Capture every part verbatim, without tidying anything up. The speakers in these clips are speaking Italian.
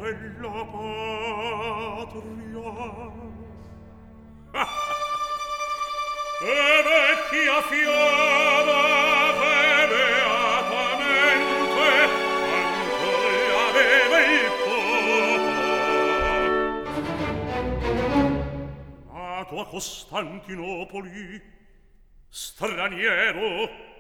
della patria. E vecchia fiaba che beatamente ancora aveva il popolo. Nato a Costantinopoli, straniero,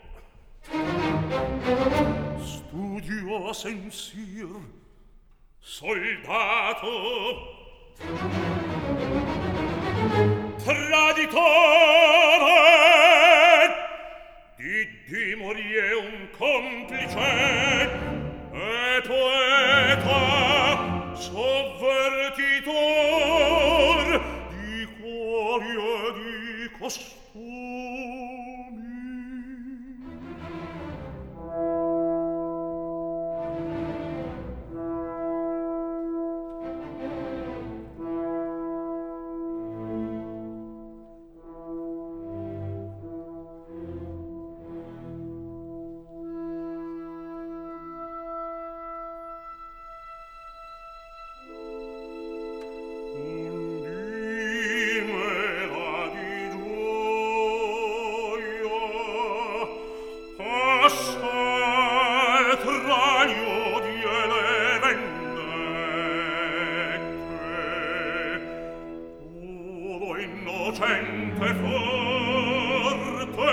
studio a Saint-Cyr, soldato, traditore, di di Morie un complice e poeta sovvertitor di cuori e di costumi. Innocente forte,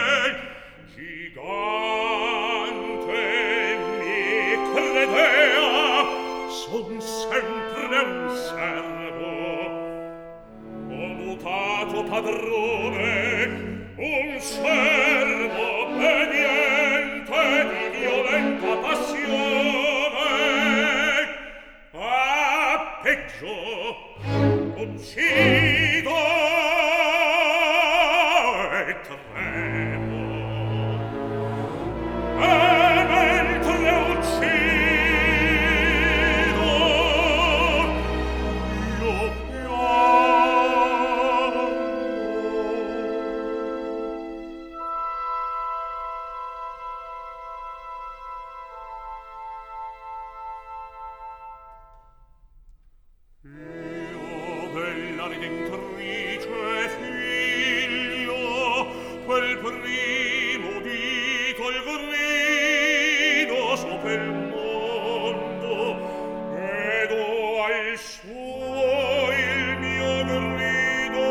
gigante, mi credea, son sempre un servo. Ho mutato padrone, un servo obbediente di violenta passione. Ah, peggio, uccido e tremo. E mentre uccido io piango. Bella redentrice figlio, quel primo udito il grido sopra il mondo, vedo al suo il mio grido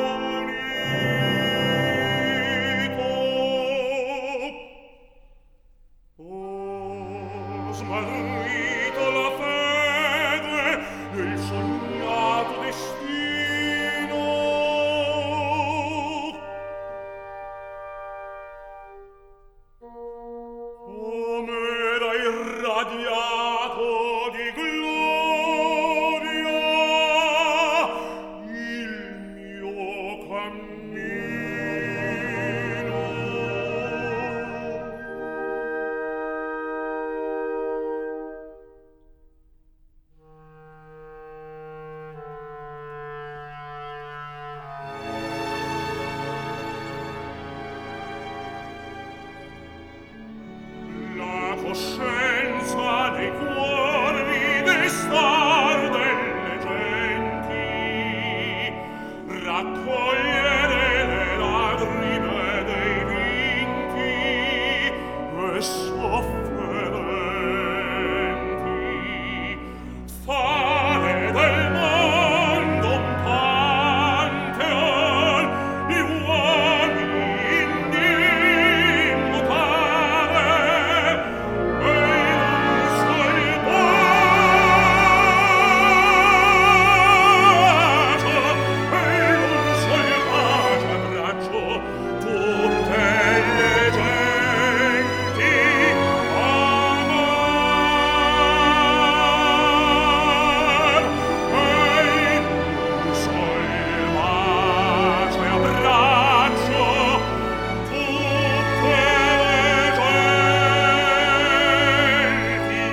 unito. Ho smarrito la fede del sognato destino. Come era irradiato di gloria il mio cammino. La coscienza nei cuori destar delle genti, raccogliere le lagrime dei vinti e sofferenti, fare del mondo un pantheon di uomini indimmutare e in un sol bacio, e in un sol bacio abbraccio tutte le genti amar, e in un sol bacio abbraccio tutte le genti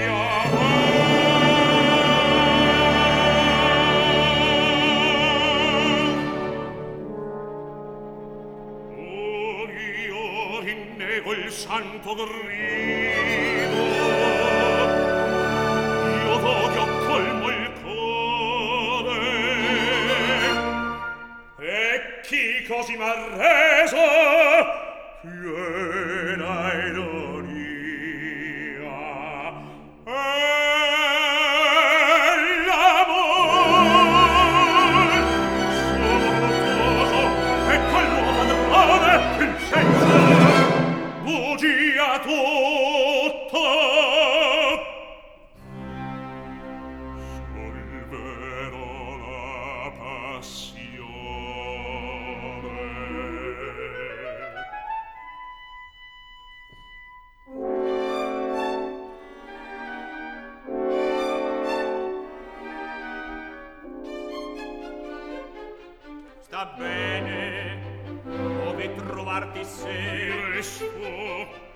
amar. Ori, ori, nego il santo grido, io voglio colmo il così m'ha reso piena ironia. E l'amor sottoso e calmo padrone il senso bugia tutto. Solverò la passione. Sta bene, dove trovarti se Resto